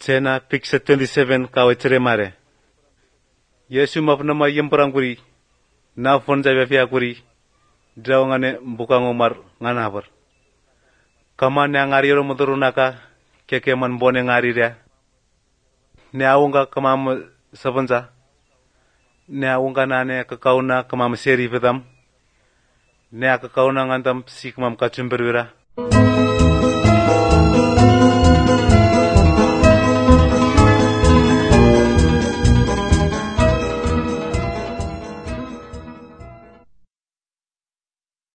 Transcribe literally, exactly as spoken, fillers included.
Sena picture twenty-seven kawe tiremare. Yesu mapnama yempranguri. Na fonja befia kuri. Drawngane bukango mar nganabar. Kamane ngari ro mudurunaka keke man bone ngari ria. Ne aunga kamam sabanja. Ne aunga nane kakauna kamam seri vedam. Ne akakauna ngandam sikmam kachumberwira.